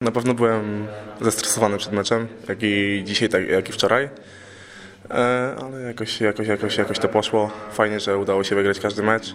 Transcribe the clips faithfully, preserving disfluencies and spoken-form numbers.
Na pewno byłem zestresowany przed meczem, jak i dzisiaj, tak, jak i wczoraj. Ale jakoś, jakoś, jakoś, jakoś to poszło. Fajnie, że udało się wygrać każdy mecz.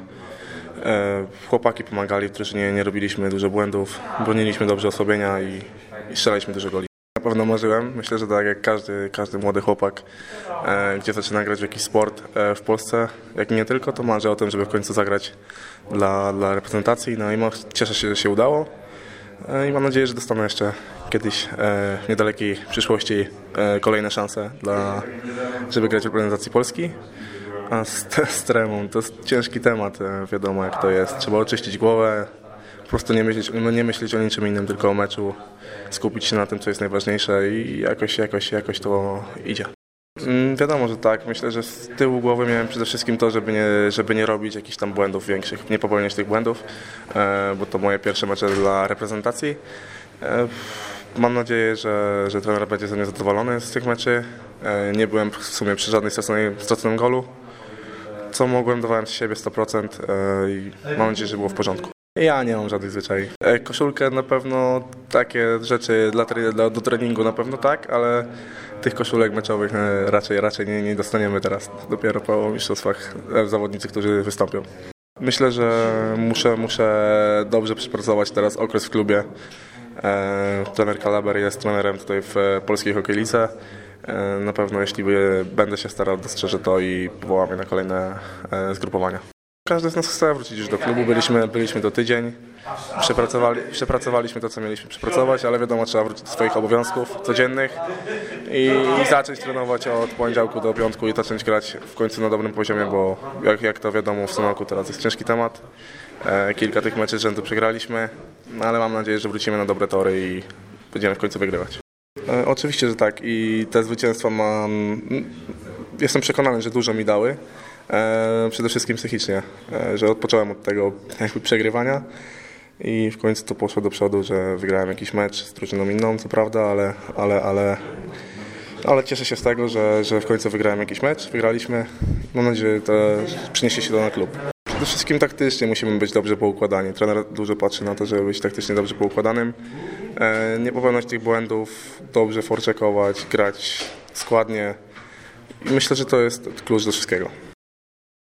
Chłopaki pomagali w drużynie, nie robiliśmy dużo błędów, broniliśmy dobrze osłabienia i, i strzelaliśmy dużo goli. Na pewno marzyłem, myślę, że tak jak każdy, każdy młody chłopak, e, gdzie zaczyna grać w jakiś sport e, w Polsce, jak i nie tylko, to marzy o tym, żeby w końcu zagrać dla, dla reprezentacji. No i cieszę się, że się udało e, i mam nadzieję, że dostanę jeszcze kiedyś e, w niedalekiej przyszłości e, kolejne szanse, dla, żeby grać w reprezentacji Polski. A z, z tremą to jest ciężki temat, e, wiadomo jak to jest. Trzeba oczyścić głowę, po prostu nie myśleć, no nie myśleć o niczym innym, tylko o meczu, skupić się na tym, co jest najważniejsze i jakoś, jakoś, jakoś to idzie. Mm, wiadomo, że tak. Myślę, że z tyłu głowy miałem przede wszystkim to, żeby nie, żeby nie robić jakichś tam błędów większych, nie popełniać tych błędów, e, bo to moje pierwsze mecze dla reprezentacji. E, mam nadzieję, że, że trener będzie ze mnie zadowolony z tych meczy. E, nie byłem w sumie przy żadnej straconej, straconym golu. Co mogłem, dawałem z siebie sto procent e, i mam nadzieję, że było w porządku. Ja nie mam żadnych zwyczajów. E, koszulkę na pewno, takie rzeczy dla, dla, do treningu na pewno tak, ale tych koszulek meczowych e, raczej, raczej nie, nie dostaniemy teraz. Dopiero po mistrzostwach e, zawodnicy, którzy wystąpią. Myślę, że muszę, muszę dobrze przepracować teraz okres w klubie. E, trener Kalaber jest trenerem tutaj w e, polskiej hokejlice. E, na pewno jeśli by, będę się starał, dostrzeżę to i powołam je na kolejne e, zgrupowania. Każdy z nas chce wrócić już do klubu, byliśmy, byliśmy do tydzień, przepracowali, przepracowaliśmy to, co mieliśmy przepracować, ale wiadomo, trzeba wrócić do swoich obowiązków codziennych i, i zacząć trenować od poniedziałku do piątku i zacząć grać w końcu na dobrym poziomie, bo jak, jak to wiadomo w Sunoku teraz jest ciężki temat. E, kilka tych meczów z rzędu przegraliśmy, no, ale mam nadzieję, że wrócimy na dobre tory i będziemy w końcu wygrywać. E, oczywiście, że tak i te zwycięstwa mam, jestem przekonany, że dużo mi dały. E, przede wszystkim psychicznie, e, że odpocząłem od tego jakby przegrywania i w końcu to poszło do przodu, że wygrałem jakiś mecz z drużyną inną, co prawda, ale, ale, ale, ale cieszę się z tego, że, że w końcu wygrałem jakiś mecz, wygraliśmy. Mam nadzieję, że to przyniesie się to na klub. Przede wszystkim taktycznie musimy być dobrze poukładani. Trener dużo patrzy na to, żeby być taktycznie dobrze poukładanym, e, nie popełniać tych błędów, dobrze forczekować, grać składnie i myślę, że to jest klucz do wszystkiego.